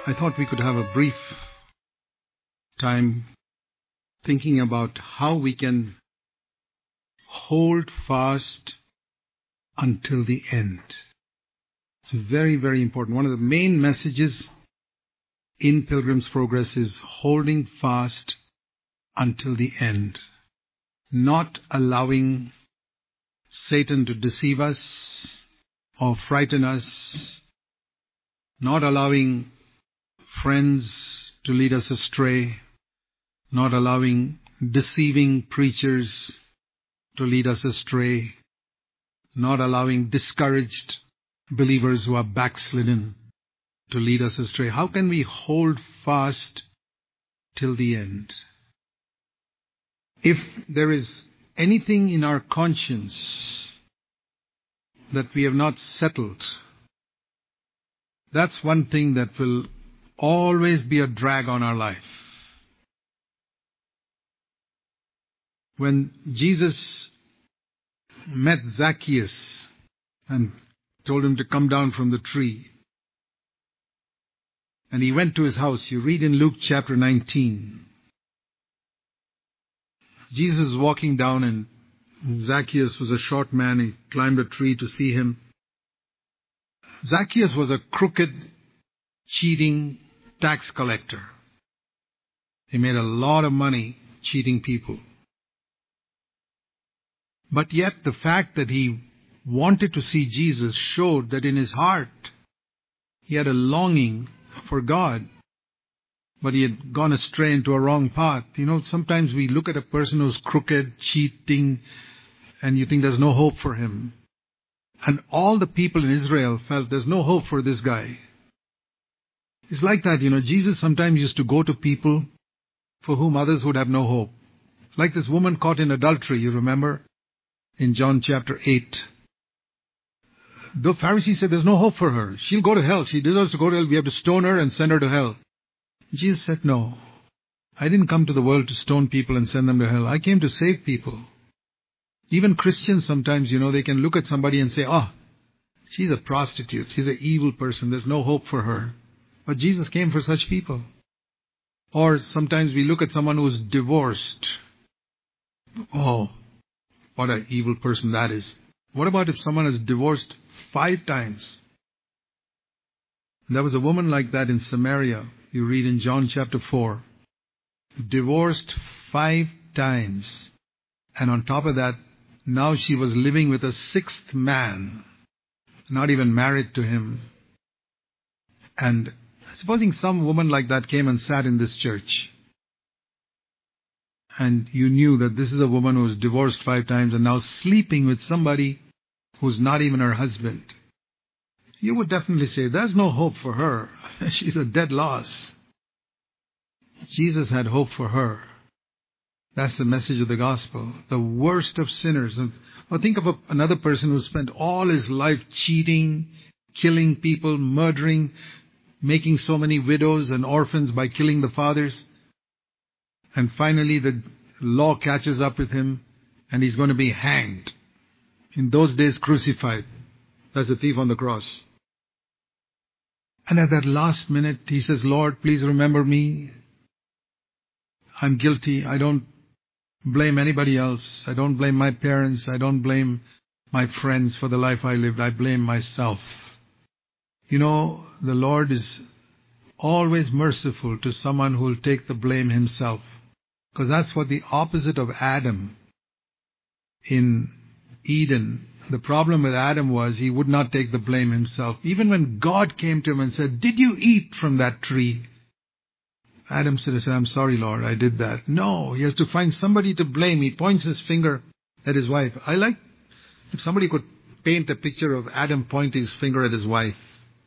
I thought we could have a brief time thinking about how we can hold fast until the end. It's very, very important. One of the main messages in Pilgrim's Progress is holding fast until the end. Not allowing Satan to deceive us or frighten us. Not allowing friends to lead us astray. Not allowing deceiving preachers to lead us astray. Not allowing discouraged believers who are backslidden to lead us astray. How can we hold fast till the end? If there is anything in our conscience that we have not settled, that's one thing that will always be a drag on our life. When Jesus met Zacchaeus and told him to come down from the tree, and he went to his house, you read in Luke chapter 19, Jesus was walking down and Zacchaeus was a short man. He climbed a tree to see him. Zacchaeus was a crooked, cheating tax collector. He made a lot of money cheating people. But yet the fact that he wanted to see Jesus showed that in his heart he had a longing for God. But he had gone astray into a wrong path. You know, sometimes we look at a person who's crooked, cheating, and you think there's no hope for him. And all the people in Israel felt there's no hope for this guy. It's like that, you know. Jesus sometimes used to go to people for whom others would have no hope. Like this woman caught in adultery, you remember, in John chapter 8. The Pharisees said there's no hope for her. She'll go to hell. She deserves to go to hell. We have to stone her and send her to hell. Jesus said, no. I didn't come to the world to stone people and send them to hell. I came to save people. Even Christians sometimes, you know, they can look at somebody and say, she's a prostitute. She's an evil person. There's no hope for her. But Jesus came for such people. Or sometimes we look at someone who's divorced. Oh, what an evil person that is. What about if someone is divorced 5 times? There was a woman like that in Samaria. You read in John chapter 4. Divorced 5 times. And on top of that, now she was living with a 6th man. Not even married to him. And supposing some woman like that came and sat in this church. And you knew that this is a woman who was divorced 5 times and now sleeping with somebody who's not even her husband. You would definitely say, there's no hope for her. She's a dead loss. Jesus had hope for her. That's the message of the gospel. The worst of sinners. Or think of another person who spent all his life cheating, killing people, murdering, making so many widows and orphans by killing the fathers. And finally the law catches up with him and he's going to be hanged. In those days, crucified. That's the thief on the cross. And at that last minute, he says, Lord, please remember me. I'm guilty. I don't blame anybody else. I don't blame my parents. I don't blame my friends for the life I lived. I blame myself. You know, the Lord is always merciful to someone who will take the blame himself. Because that's what the opposite of Adam in Eden. The problem with Adam was he would not take the blame himself. Even when God came to him and said, did you eat from that tree? Adam said, I'm sorry, Lord, I did that. No, he has to find somebody to blame. He points his finger at his wife. I like if somebody could paint a picture of Adam pointing his finger at his wife.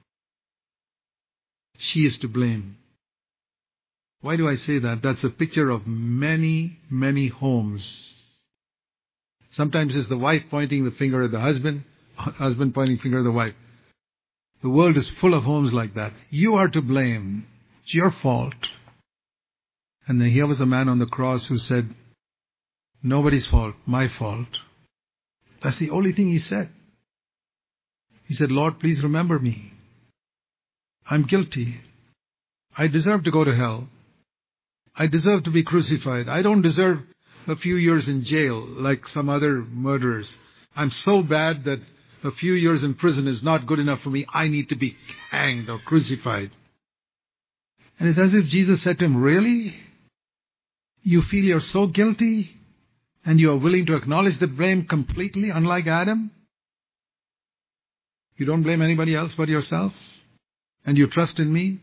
She is to blame. Why do I say that? That's a picture of many, many homes. Sometimes it's the wife pointing the finger at the husband, husband pointing the finger at the wife. The world is full of homes like that. You are to blame. It's your fault. And then here was a man on the cross who said, nobody's fault, my fault. That's the only thing he said. He said, Lord, please remember me. I'm guilty. I deserve to go to hell. I deserve to be crucified. I don't deserve a few years in jail like some other murderers. I'm so bad that a few years in prison is not good enough for me. I need to be hanged or crucified. And it's as if Jesus said to him, really? You feel you're so guilty and you are willing to acknowledge the blame completely, unlike Adam? You don't blame anybody else but yourself? And you trust in me?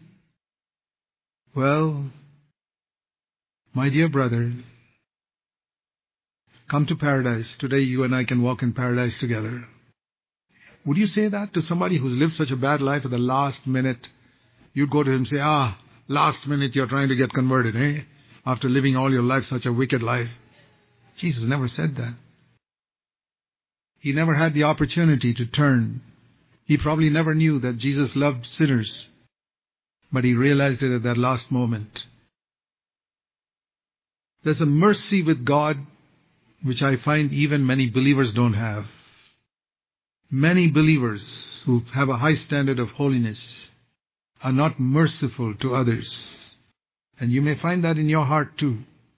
Well, my dear brother, come to paradise. Today you and I can walk in paradise together. Would you say that to somebody who's lived such a bad life at the last minute? You'd go to him and say, last minute you're trying to get converted, eh? After living all your life such a wicked life. Jesus never said that. He never had the opportunity to turn. He probably never knew that Jesus loved sinners, but he realized it at that last moment. There's a mercy with God which I find even many believers don't have. Many believers who have a high standard of holiness are not merciful to others. And you may find that in your heart too.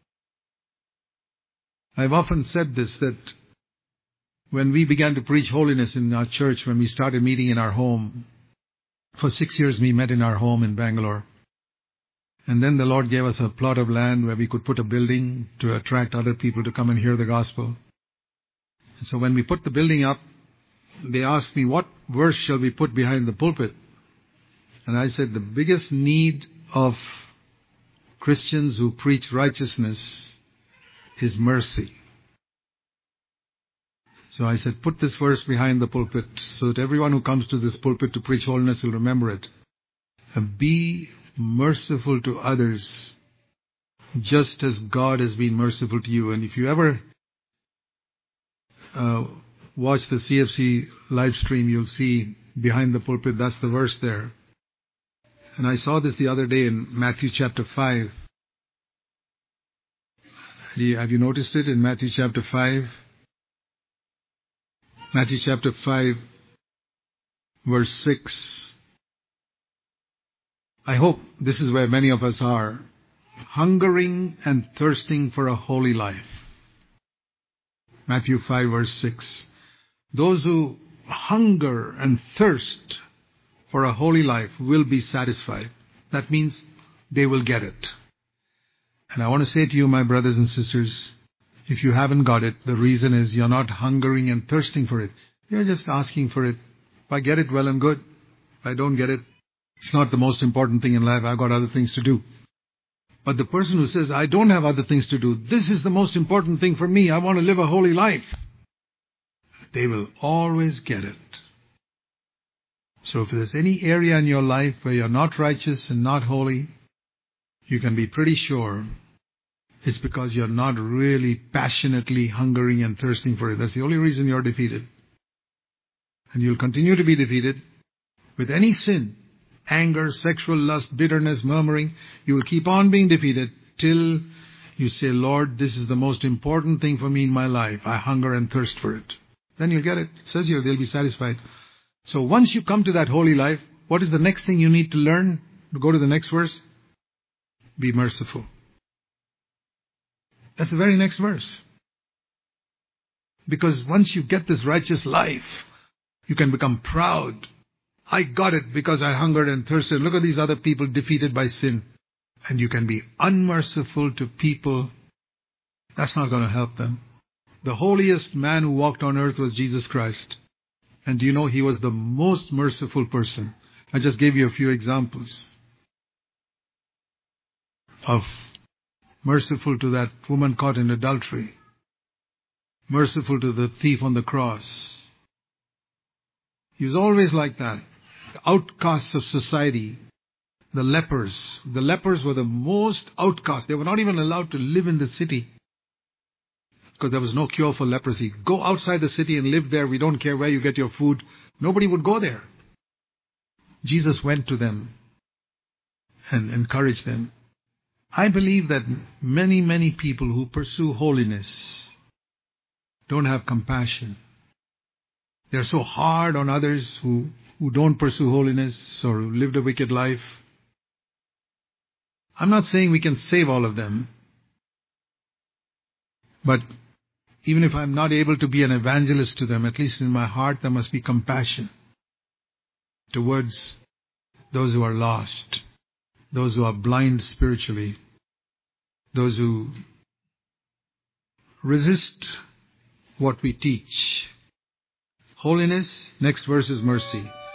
I've often said this, that when we began to preach holiness in our church, when we started meeting in our home, for 6 years we met in our home in Bangalore. And then the Lord gave us a plot of land where we could put a building to attract other people to come and hear the gospel. And so when we put the building up, they asked me, what verse shall we put behind the pulpit? And I said, the biggest need of Christians who preach righteousness is mercy. So I said, put this verse behind the pulpit so that everyone who comes to this pulpit to preach holiness will remember it. Be merciful to others just as God has been merciful to you. And if you ever watch the CFC live stream, you'll see behind the pulpit, that's the verse there. And I saw this the other day in Matthew chapter 5. Have you noticed it in Matthew chapter 5? Matthew chapter 5, verse 6. I hope this is where many of us are. Hungering and thirsting for a holy life. Matthew 5, verse 6. Those who hunger and thirst for a holy life will be satisfied. That means they will get it. And I want to say to you, my brothers and sisters, if you haven't got it, the reason is you're not hungering and thirsting for it. You're just asking for it. If I get it, well and good. If I don't get it, it's not the most important thing in life. I've got other things to do. But the person who says, I don't have other things to do, this is the most important thing for me, I want to live a holy life, they will always get it. So if there's any area in your life where you're not righteous and not holy, you can be pretty sure it's because you're not really passionately hungering and thirsting for it. That's the only reason you're defeated. And you'll continue to be defeated with any sin. Anger, sexual lust, bitterness, murmuring. You will keep on being defeated till you say, Lord, this is the most important thing for me in my life. I hunger and thirst for it. Then you'll get it. It says here, they'll be satisfied. So once you come to that holy life, what is the next thing you need to learn? To go to the next verse. Be merciful. That's the very next verse. Because once you get this righteous life, you can become proud. I got it because I hungered and thirsted. Look at these other people defeated by sin. And you can be unmerciful to people. That's not going to help them. The holiest man who walked on earth was Jesus Christ. And do you know he was the most merciful person? I just gave you a few examples of merciful to that woman caught in adultery. Merciful to the thief on the cross. He was always like that. The outcasts of society, the lepers. The lepers were the most outcast. They were not even allowed to live in the city because there was no cure for leprosy. Go outside the city and live there. We don't care where you get your food. Nobody would go there. Jesus went to them and encouraged them. I believe that many, many people who pursue holiness don't have compassion. They're so hard on others who don't pursue holiness or who lived a wicked life. I'm not saying we can save all of them, but even if I'm not able to be an evangelist to them, at least in my heart there must be compassion towards those who are lost, those who are blind spiritually, those who resist what we teach. Holiness, next verse is mercy.